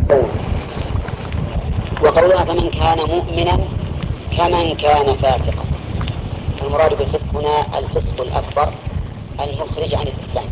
وقولها فمن كان مؤمنا كمن كان فاسقا، المراد بالفسق هنا الفسق الأكبر المخرج عن الإسلام،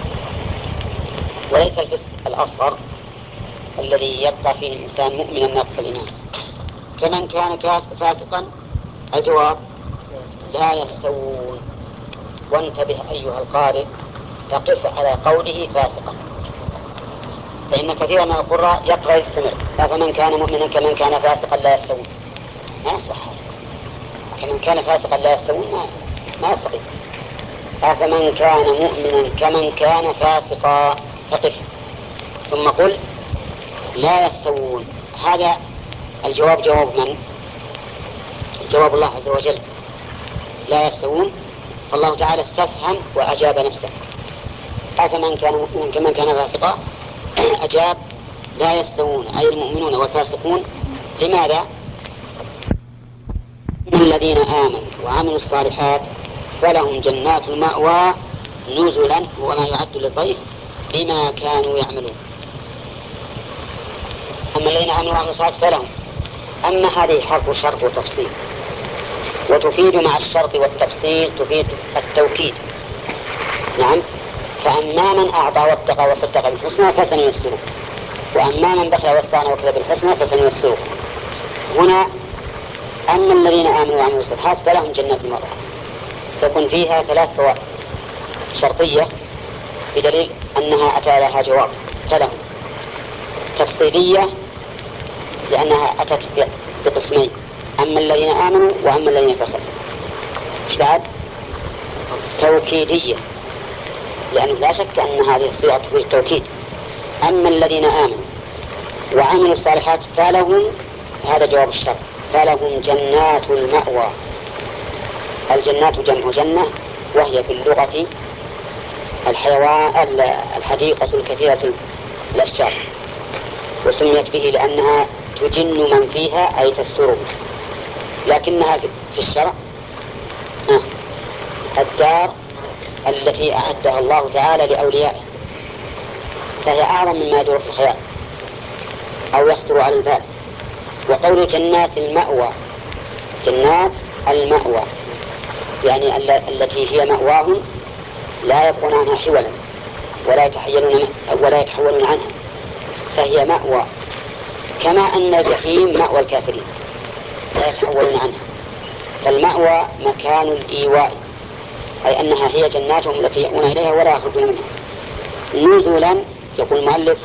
وليس الفسق الأصغر الذي يبقى فيه الإنسان مؤمنا ناقص الإيمان. كمن كان فاسقا، الجواب لا يستوون. وانتبه أيها القارئ، تقف على قوله فاسقا، فإن كثيرا من القراء يقرأ يستمر فمن كان مؤمنا كمن كان فاسقا لا يستوون. ما يصلح هذا، كمن كان فاسقا لا يستوون ما يستقيم. أفمن كان مؤمنا كمن كان فاسقا، فقف ثم قل لا يستوون. هذا الجواب جواب من؟ جواب الله عز وجل، لا يستوون. فالله تعالى استفهم وأجاب نفسه. أفمن كان مؤمنا كمن كان فاسقا، أجاب لا يستوون أي المؤمنون والفاسقون. لماذا؟ الذين آمنوا وعملوا الصالحات فلهم جنات المأوى نزلا وما يعد للضيف بما كانوا يعملون. أما الذين آمنوا وعملوا الصالحات فلهم، أما هذه حرف شرط وتفصيل، وتفيد مع الشرط والتفصيل تفيد التوكيد. نعم، فأما من أعطى واتقى وصدق بالحسنى فسنيسره، وأما من بخل واستغنى وكذب بالحسنى فسنيسره. هنا أما الذين آمنوا وعملوا الصالحات فلهم جنات المأوى، تكون فيها 3 فوائد شرطية بدليل أنها أتى لها جواب. فلهم تفصيلية لأنها أتت بقسمين، أما الذين آمنوا وأما الذين فسقوا. إيش بعد؟ توكيدية، لأنه لا شك أن هذه الصيغة تفيد التوكيد. أما الذين آمنوا وعملوا الصالحات فلهم، هذا جواب الشرط، فلهم جنات المأوى. الجنات جمع جنة، وهي في اللغة الحيوان الحديقة الكثيرة الأشجار، وسميت به لأنها تجن من فيها أي تستره، لكنها في الشرع الدار التي أعدها الله تعالى لأوليائه، فهي أعظم مما يدور في الخيال أو يخطر على البال. وقول جنات المأوى، جنات المأوى يعني التي هي مأواهم لا يكون عنها حولا ولا يتحولون عنها، فهي مأوى، كما أن الجحيم مأوى الكافرين لا يتحولون عنها. فالمأوى مكان الإيواء، أي أنها هي جناتهم التي يأوون إليها ولا يخرجون منها. نزلا يقول المؤلف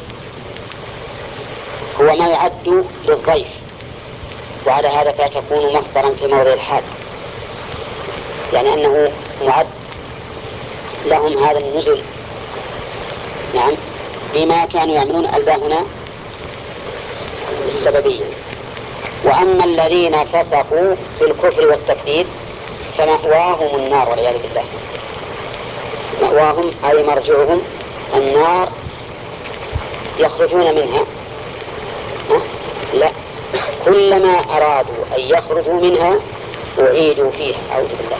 هو ما يعد للضيف، وعلى هذا فتكون مصدرا في موضع الحال، يعني أنه معد لهم هذا النزل. نعم، بما كانوا يعملون، الباء هنا السببية. وأما الذين فسقوا في الكفر والتكذيب فمأواهم النار والعياذ بالله. مأواهم أي مرجعهم النار، يخرجون منها لا، كلما أرادوا أن يخرجوا منها أعيدوا فيها. أعوذ بالله.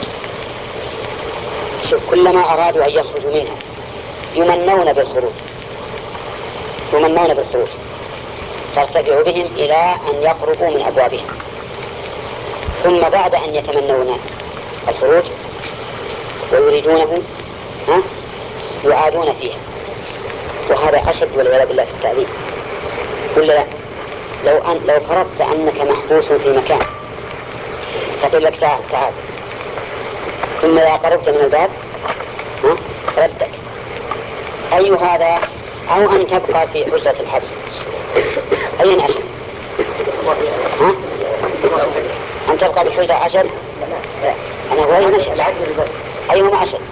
شوف، كلما أرادوا أن يخرجوا منها يمنون بالخروج، يمنون بالخروج، ترتفع بهم إلى أن يقربوا من أبوابها، ثم بعد أن يتمنون الخروج ويريدونه يعادون فيها. وهذا أشد والعياذ بالله في التعذيب. ولا لو فرضت أنك محبوس في مكان فقيل لك تعال تعال، ثم إذا قربت من الباب ردك، أي هذا أو أن تبقى في حجة الحبس، أين أشد؟ أن تبقى في حجة أشد؟ أنا هو أين أشد؟ أيهما أشد؟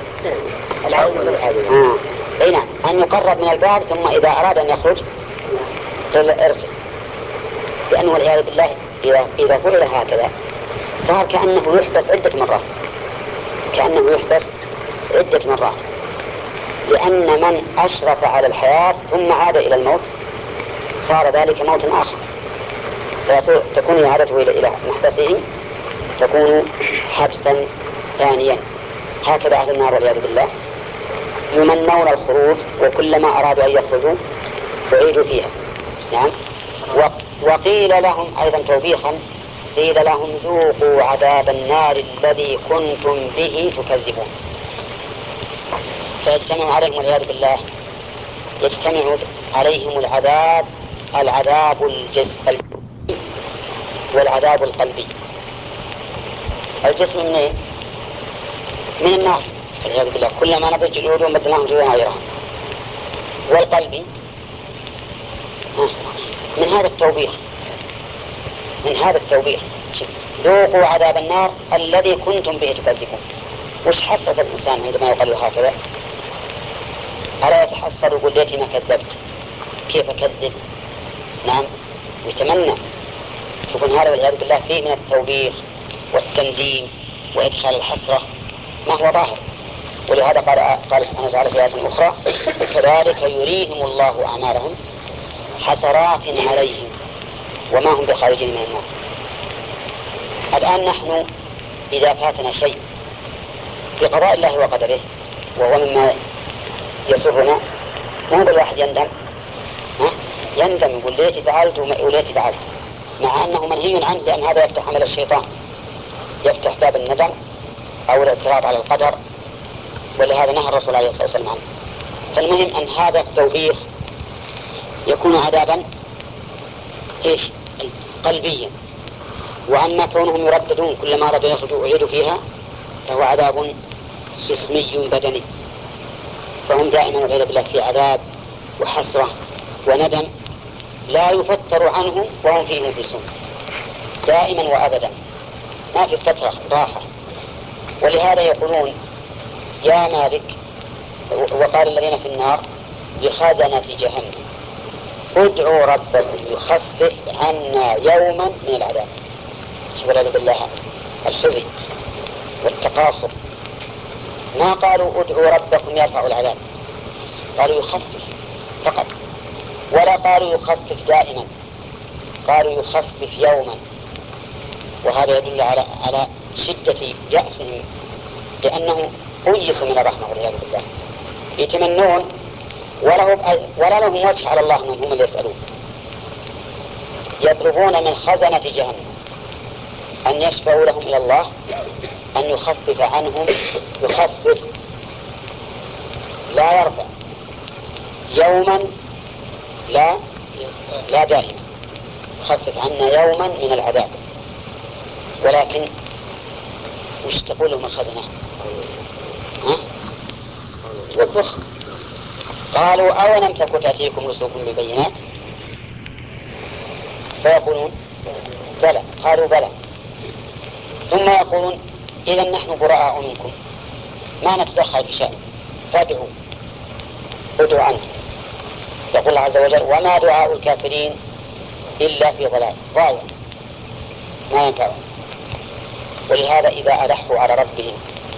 أي نعم، أن يقرب من الباب ثم إذا أراد أن يخرج قل ارجع، لأنه والعياذ بالله إذا فعل هكذا صار كأنه يحبس عدة مرات، كأنه يحبس عدة مرات، لأن من أشرف على الحياة ثم عاد إلى الموت صار ذلك موت آخر، فتكون إعادته إلى محبسه تكون حبسا ثانيا. هكذا أهل النار والعياذ بالله يمنون الخروج، وكلما أرادوا أن يخرجوا أعيدوا فيها. نعم، وقيل لهم أيضا توبيخا، قيل لهم ذوقوا عذاب النار الذي كنتم به تكذبون. فيجتمع عليهم والعياذ بالله، يجتمع عليهم العذاب الجسدي والعذاب القلبي. الجسم منين؟ من النار والعياذ بالله، كلما نضج جلودهم بدلناهم جلودا غيرها. والقلبي من هذا التوبيخ، من هذا التوبيخ، ذوقوا عذاب النار الذي كنتم به تكذبون. وش حصة الإنسان عندما يقال هكذا؟ ألا يتحسر يقول ليتي ما كذبت، كيف أكذب؟ نعم، يتمنى. يكون هذا والعياذ بالله فيه من التوبيخ والتنديم وإدخال الحسرة ما هو ظاهر. ولهذا قال سبحانه وتعالى في آية أخرى: كذلك يريهم الله أعمالهم حسرات عليهم وما هم بخارجين من النار. الآن نحن إذا فاتنا شيء بقضاء الله وقدره وهو مما يسرنا، مو بالواحد يندم، يندم يقول ليتي فعلت وليتي فعلت، مع أنه منهي عنه، لأن هذا يفتح عمل الشيطان، يفتح باب الندم أو الاعتراض على القدر، ولهذا نهى الرسول عليه الصلاة والسلام عنه. فالمهم أن هذا التوبيخ يكون عذابا إيش؟ قلبيا. وأما كونهم يرددون كلما أرادوا يخرجوا أعيدوا فيها فهو عذاب جسمي بدني، فهم دائما والعياذ بالله في عذاب وحسرة وندم لا يفتر عنهم وهم فيه مبلسون دائما وأبدا، ما في فترة راحة. ولهذا يقولون يا مالك، وقال الذين في النار لخزنة جهنم ادعوا ربكم يخفف عنا يوما من العذاب. والعياذ بالله الخزي والتقاصر. ما قالوا ادعوا ربكم يرفع العذاب، قالوا يخفف فقط، ولا قالوا يخفف دائما، قالوا يخفف يوما. وهذا يدل على شدة يأسهم، لأنهم أيسوا من الرحمة والعياذ بالله، يتمنون ولا لهم وجه على الله أنهم هم اللي يسألون. يطلبون من خزنة جهنم أن يشفعوا لهم إلى الله أن يخفف عنهم، يخفف لا يرفع، يوما لا دائما، يخفف عنا يوما من العذاب. ولكن وش تقول لهم الخزنة؟ والبخ. قالوا أولم تك تأتيكم رسلكم بالبينات؟ فيقولون بلى، قالوا بلى. ثم يقولون إذا نحن براء منكم ما نتدخل في شأن، فادعوا ادعوا عنه. يقول الله عز وجل وما دعاء الكافرين إلا في ضلال، ضايع ما ينفعهم. ولهذا إذا ألحوا على ربهم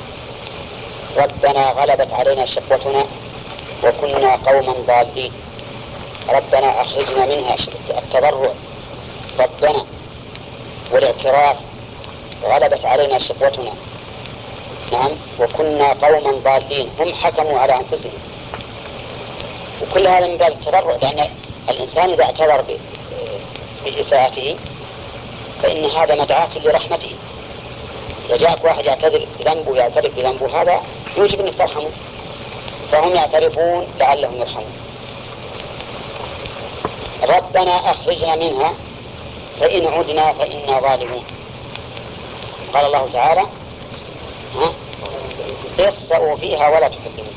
ربنا غلبت علينا شقوتنا وكنا قوما ضالين، ربنا أخرجنا منها، التضرع ربنا والاعتراف، غلبت علينا شقوتنا، نعم، وكنا قوما ضالين، هم حكموا على أنفسهم. وكل هذا من باب التضرع، لأن الإنسان إذا اعتذر بإساءته فإن هذا مدعاة لرحمته. إذا جاءك واحد يعتذر بذنبه يعترف بذنبه هذا يوجب أنك ترحمه، فهم يعترفون لعلهم يرحمون. ربنا أخرجنا منها فإن عدنا فإنا ظالمون. قال الله تعالى اخسأوا فيها ولا تكلمون.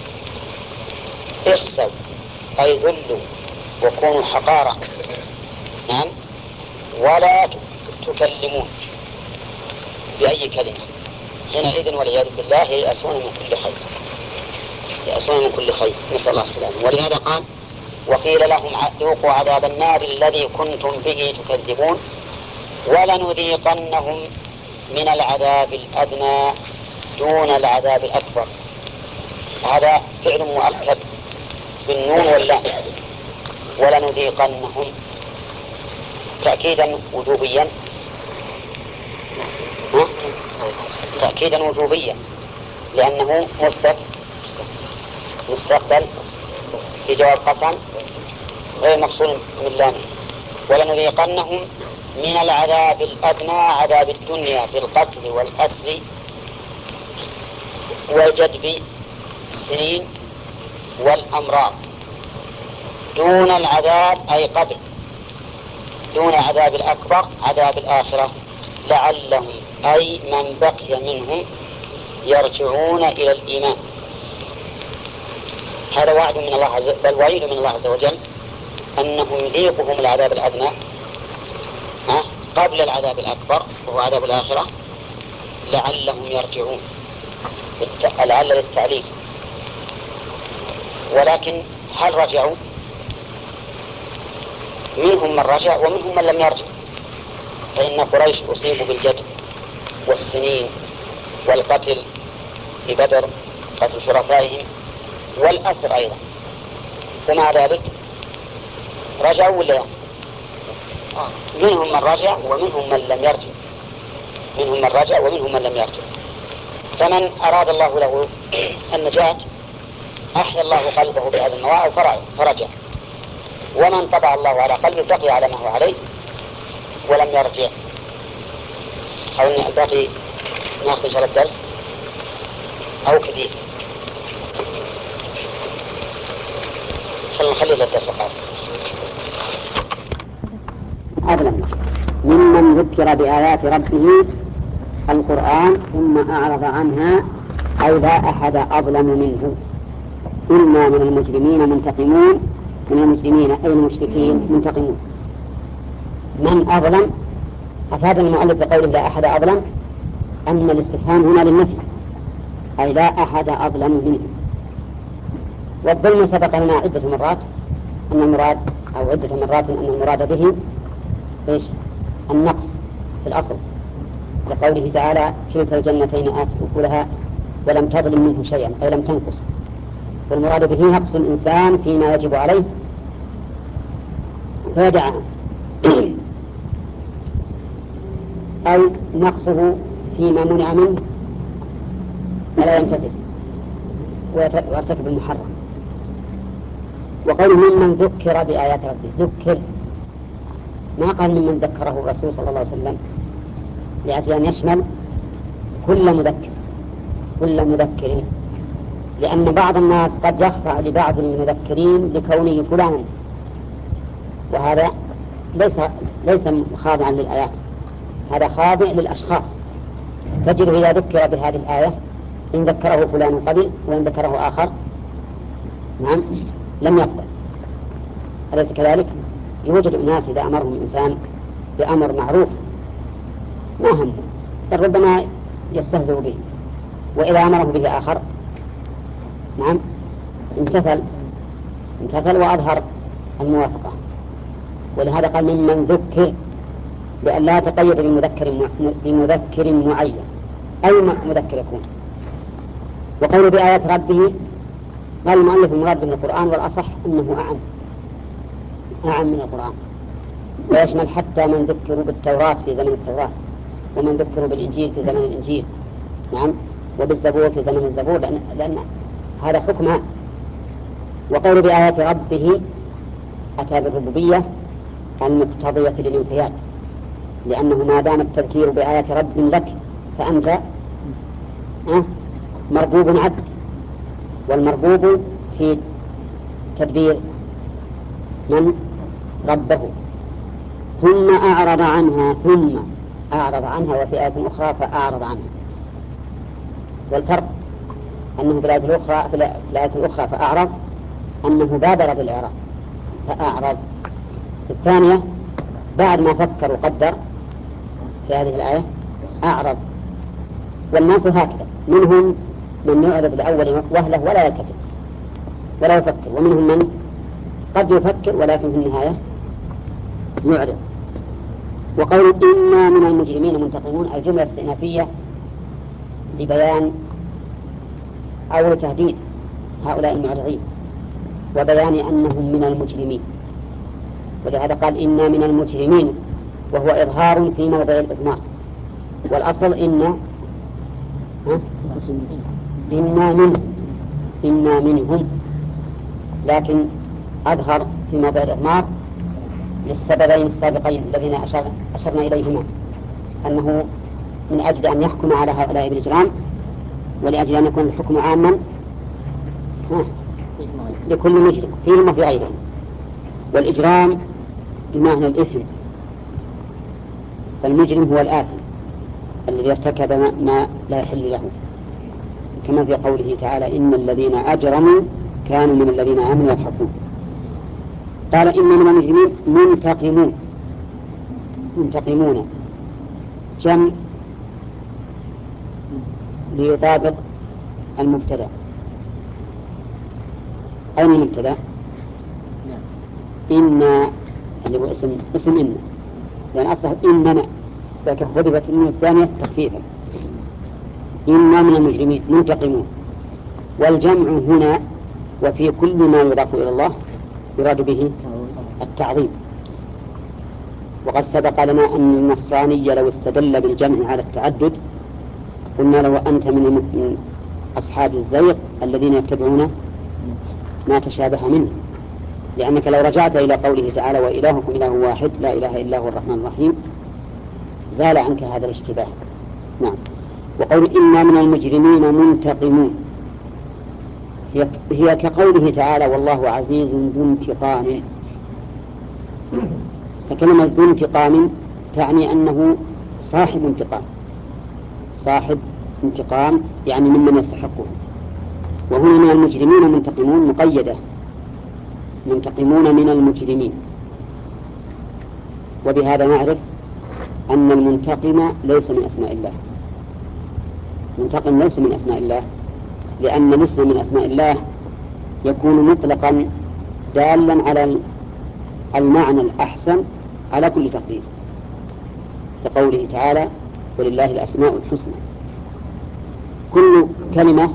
اخسأوا أي ذلوا وكونوا حقارا، نعم، ولا تكلمون بأي كلمة. حينئذ والعياذ بالله يأسون من كل خير، يأسون من كل خير، نسأل الله السلامة. ولهذا قال وقيل لهم ذوقوا عذاب النار الذي كنتم به تكذبون ولنذيقنهم من العذاب الأدنى دون العذاب الأكبر. هذا فعل مؤكد بالنون واللام، ولنذيقنهم تأكيدا وجوبيا، تأكيدا وجوبيا لأنه مثبت مستقبل بجواب قسم غير مفصول من لامه. ولنذيقنهم من العذاب الأدنى عذاب الدنيا بالقتل والأسر والجدب السنين والأمراض دون العذاب أي قبل دون العذاب الأكبر عذاب الآخرة لعلهم أي من بقي منهم يرجعون إلى الإيمان. هذا وعد من الله بل وعيد من الله عز وجل أنه يذيقهم العذاب الأدنى قبل العذاب الأكبر وهو عذاب الآخرة لعلهم يرجعون. لعل للتعليل، ولكن هل رجعوا؟ منهم من رجع ومنهم من لم يرجع، فإن قريش أصيبوا بالجدب والسنين والقتل في بدر، قتل شرفائهم والأسر أيضا، ومع ذلك رجعوا ولا منهم من رجع ومنهم من لم يرجع، منهم من رجع ومنهم من لم يرجع. فمن أراد الله له النجاة أحيا الله قلبه بهذه النواعي فرجع، ومن طبع الله على قلبه بقي على ما هو عليه ولم يرجع. أظن باقي ناخذ إن شاء الله الدرس أو كثير، خلينا نخلي الدرس القادم. أظلم ممن ذكر بآيات ربه القرآن ثم أعرض عنها أي لا أحد أظلم منه. إنا من المجرمين منتقمون، من المجرمين أي المشركين منتقمون. من أظلم أفاد المؤلف بقوله لا أحد أظلم أن الاستفهام هنا للنفي أي لا أحد أظلم منه. والظلم سبق لنا عدة مرات أن المراد أو عدة مرات أن المراد به إيش؟ النقص في الأصل، لقوله تعالى كلتا الجنتين آتت أكلها ولم تظلم منه شيئا أي لم تنقص. والمراد به نقص الإنسان فيما يجب عليه فيدعه أو نقصه فيما منع منه فلا يمتثل ويرتكب المحرم. وقوله ممن ذكر بآيات ربه، ذكر ما قال ممن ذكره الرسول صلى الله عليه وسلم لأجل أن يشمل كل مذكر، لأن بعض الناس قد يخضع لبعض المذكرين لكونه فلانا، وهذا ليس خاضعا للآيات، هذا خاضع للأشخاص. تجد إذا ذكر بهذه الآية إن ذكره فلان قبل وإن ذكره آخر نعم لم يقبل. أليس كذلك؟ يوجد أناس إذا أمرهم الإنسان بأمر معروف ما هم بل ربما يستهزئ به، وإذا أمره به آخر نعم امتثل وأظهر الموافقة. ولهذا قال ممن ذكر بأن لا تقيد بمذكر معين أي مذكر يكون. وقول بآيات ربه قال المؤلف المراد به القرآن، والأصح أنه أعم من القرآن، ويشمل حتى من ذكروا بالتوراة في زمن التوراة، ومن ذكروا بالإنجيل في زمن الإنجيل نعم، وبالزبور في زمن الزبور، لأن هذا حكم. وقول بآيات ربه أتى بالربوبية المقتضية للانقياد، لأنه ما دام التذكير بآيات رب لك فأنت مربوب عبد، والمربوب في تدبير من ربه. ثم أعرض عنها وفي آية أخرى فأعرض عنها. والفرق أنه في الآية الأخرى فأعرض أنه بادر بالإعراض فأعرض، في الثانية بعد ما فكر وقدر في هذه الآية أعرض. والناس هكذا، منهم من يعرض لأول وهلة ولا يلتفت ولا يفكر، ومنهم من قد يفكر ولكن في النهاية يعرض. وقول إنا من المجرمين منتقمون الجملة استئنافية لبيان أو تهديد هؤلاء المعرضين وبيان أنهم من المجرمين، ولهذا قال إنا من المجرمين، وهو إظهار في موضع الإضمار. والأصل إنا منهم، لكن أظهر في موضع الإضمار للسببين السابقين الذين أشرنا إليهما، أنه من أجل أن يحكم على هؤلاء بالإجرام، ولأجل أن يكون الحكم عاما لكل مجرم فيهم وفي غيرهم. والإجرام بمعنى الإثم، فالمجرم هو الآثم الذي ارتكب ما لا يحل له، كما في قوله تعالى إن الذين أجرموا كانوا من الذين آمنوا يضحكون. قال إن من المجرمين منتقمون جمع ليطابق المبتدأ. أين المبتدأ؟ إن اللي هو اسم إن، يعني أصله إننا، لكن حذفت النون الثانية تخفيفا. إنا من المجرمين منتقمون، والجمع هنا وفي كل ما يضاف إلى الله يراد به التعظيم. وقد سبق لنا أن النصراني لو استدل بالجمع على التعدد قلنا لو أنت من أصحاب الزيغ الذين يتبعون ما تشابه منه، لأنك لو رجعت إلى قوله تعالى وإلهكم إله واحد لا إله إلا هو الرحمن الرحيم زال عنك هذا الاشتباه. نعم. وقول إنا من المجرمين منتقمون هي كقوله تعالى والله عزيز ذو انتقام، فكلمة ذو انتقام تعني أنه صاحب انتقام يعني ممن يستحقه. وهنا من المجرمين منتقمون مقيدة، منتقمون من المجرمين. وبهذا نعرف أن المنتقم ليس من أسماء الله. منتقم ليس من أسماء الله، لأن الاسم من أسماء الله يكون مطلقا دالا على المعنى الأحسن على كل تقدير، كقوله تعالى ولله الأسماء الحسنى. كل كلمة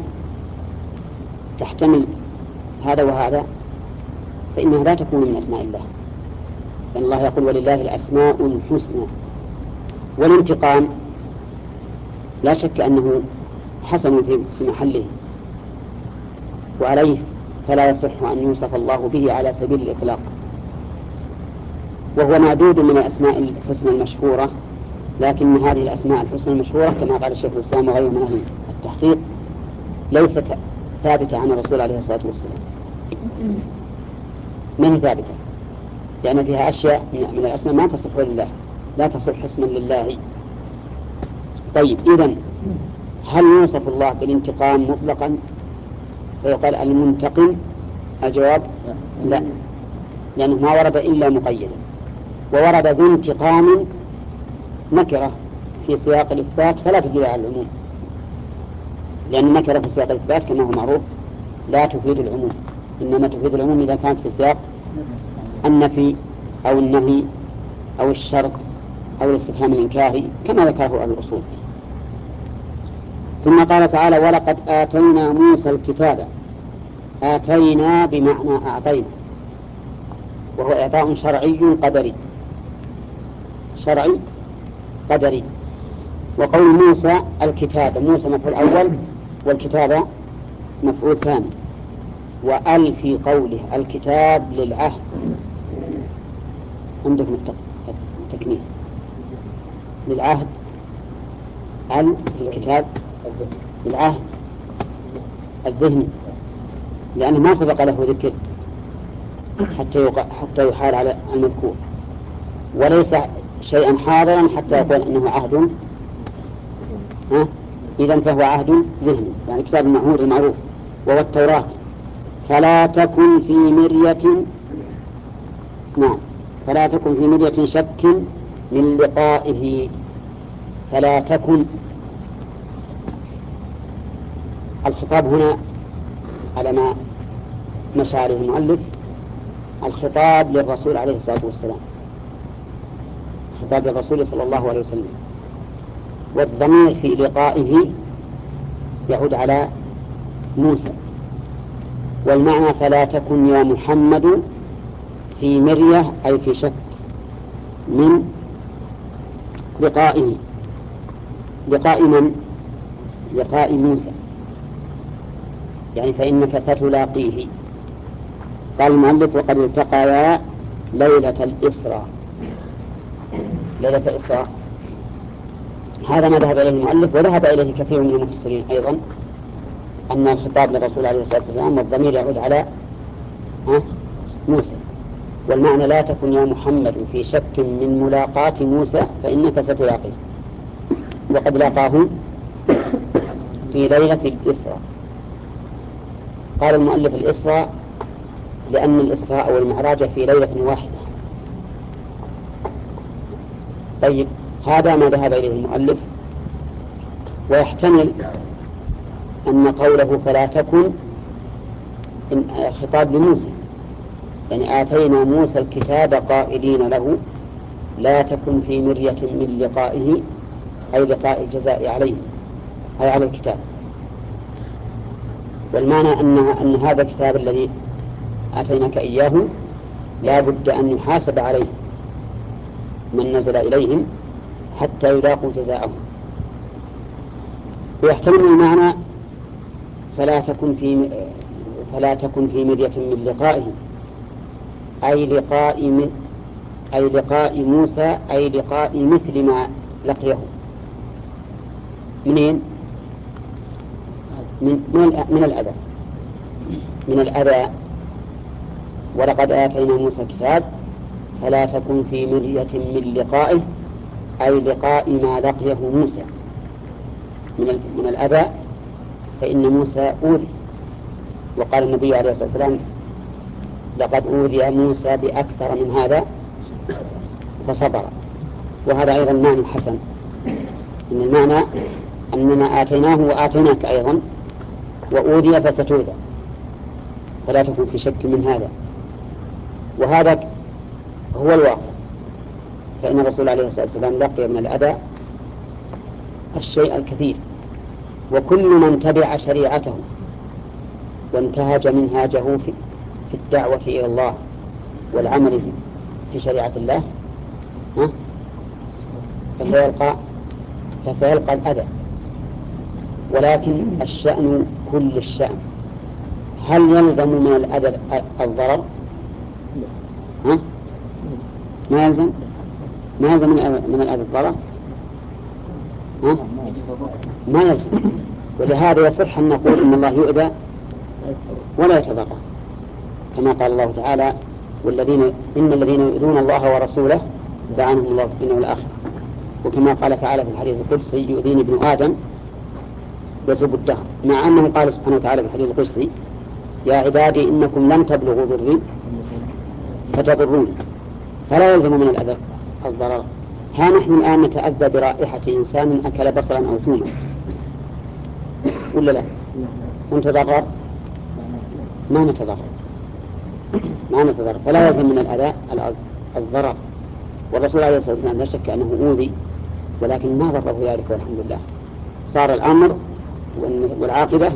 تحتمل هذا وهذا فإنها لا تكون من أسماء الله، لأن الله يقول ولله الأسماء الحسنى. والانتقام لا شك أنه حسن في محله، وعليه فلا يصح أن يوصف الله به على سبيل الإطلاق، وهو معدود من الأسماء الحسنى المشهورة. لكن هذه الأسماء الحسنى المشهورة كما قال الشيخ الإسلام وغيره من أهل التحقيق ليست ثابتة عن الرسول عليه الصلاة والسلام، ما هي ثابتة، لأن فيها أشياء من الأسماء ما تصح لله، لا تصح اسما لله. طيب إذن هل يوصف الله بالانتقام مطلقا فيقال المنتقم؟ الجواب لا، لأنه ما ورد إلا مقيدا. وورد ذو انتقام نكرة في سياق الإثبات فلا تدل على العموم، لأن النكرة في سياق الإثبات كما هو معروف لا تفيد العموم، إنما تفيد العموم إذا كانت في سياق النفي أو النهي أو الشرط أو الاستفهام الإنكاري كما ذكره أهل الأصول. ثم قال تعالى ولقد آتينا موسى الكتاب. آتينا بمعنى أعطينا، وهو إعطاء شرعي قدري، شرعي قدري. وقول موسى الكتاب، موسى مفعول أول والكتاب مفعول ثاني، وأل في قوله الكتاب للعهد عندكم التكميل للعهد، أل في الكتاب للعهد الذهني، لأنه ما سبق له ذكر حتى يحال على المذكور، وليس شيئا حاضرا حتى يقول إنه عهد، إذن فهو عهد ذهني، يعني كتاب المعهود المعروف وهو التوراة. فلا تكن في مرية، نعم، فلا تكن في مرية شك من لقائه. فلا تكن، الخطاب هنا على ما مشى عليه المؤلف الخطاب للرسول عليه الصلاة والسلام، خطاب للرسول صلى الله عليه وسلم، والضمير في لقائه يعود على موسى. والمعنى فلا تكن يا محمد في مرية أي في شك من لقائه. لقاء من؟ لقاء موسى، يعني فإنك ستلاقيه. قال المؤلف وقد التقيا ليلة الإسراء. ليلة الإسراء هذا ما ذهب إليه المؤلف، وذهب إليه كثير من المفسرين أيضا، أن الخطاب للرسول عليه الصلاة والسلام والضمير يعود على موسى، والمعنى لا تكن يا محمد في شك من ملاقاة موسى فإنك ستلاقيه، وقد لاقاه في ليلة الإسراء. قال المؤلف الإسراء لأن الإسراء والمعراج في ليلة واحدة. طيب هذا ما ذهب إليه المؤلف، ويحتمل أن قوله فلا تكن خطاب لموسى، يعني آتينا موسى الكتاب قائلين له لا تكن في مرية من لقائه، أي لقاء الجزاء عليه أي على الكتاب. والمعنى أن هذا الكتاب الذي آتيناك إياه لا بد أن يحاسب عليه من نزل إليهم حتى يلاقوا جزاءهم. ويحتمل المعنى فلا تكن في مرية من لقائه، أي لقاء موسى، أي لقاء مثل ما لقيه. منين؟ من الأذى. ولقد آتينا موسى الكتاب فلا تكن في مرية من لقائه، أي لقاء ما لقيه موسى من الأذى، فإن موسى أوذي. وقال النبي عليه الصلاة والسلام لقد أوذي موسى بأكثر من هذا فصبر. وهذا أيضا معنى حسن، إن المعنى أننا آتيناه وآتيناك أيضا وأوذي فستوذى، فلا تكن في شك من هذا. وهذا هو الواقع، فإن الرسول عليه الصلاة والسلام لقي من الأذى الشيء الكثير، وكل من تبع شريعته وانتهج منهاجه في الدعوة إلى الله والعمل في شريعة الله فسيلقى الأذى. ولكن الشأن كل الشأن، هل يلزم من الأذى الضرر؟ ما يلزم من الأذى الضرر، ما يلزم. ولهذا يصح أن نقول إن الله يؤذى ولا يتضرر، كما قال الله تعالى إن الذين يؤذون الله ورسوله لعنهم الله في الدنيا والآخرة. وكما قال تعالى في الحديث القدسي يؤذيني ابن آدم يسب الدهر، مع أنه قال سبحانه وتعالى في الحديث القدسي يا عبادي إنكم لن تبلغوا ضري فتضروني، فلا يلزم من الأذى الضرر. ها نحن الآن نتأذى برائحة إنسان أكل بصلا أو ثوما، ولا لا؟ ونتضرر؟ ما نتضرر، فلا يلزم من الأذى الضرر. والرسول عليه الصلاة والسلام لا شك أنه أوذي، ولكن ما ضره ذلك والحمد لله. صار الأمر والعاقبة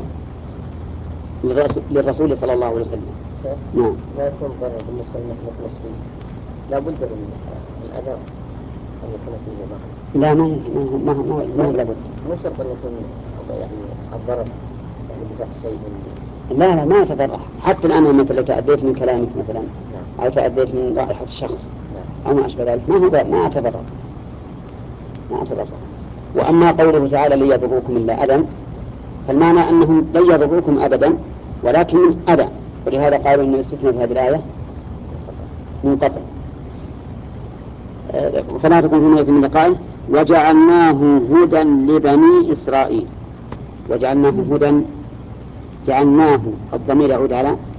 للرسول صلى الله عليه وسلم. نعم. لا يكون ضرر بالنسبة للمسلمين، لا بد من الأذى أن يكون فيه ضرر. لا ما لابد. مو شرط أن يكون يعني الضرر يعني بذات شيء. لا ما يتضرر. حتى الآن مثلا لو تأذيت من كلامك مثلا أو تأذيت من رائحة الشخص أو ما أشبه ذلك ما أتضرر. وأما قوله تعالى لن يضروكم إلا أذى، فالمعنى أنهم لن يضروكم أبدا ولكن من أذى، ولهذا قالوا أن الاستثناء في هذه الآية منقطع. فلا تكن في مرية من لقائه وجعلناه هدى لبني إسرائيل. وجعلناه هدى، جعلناه الضمير يعود على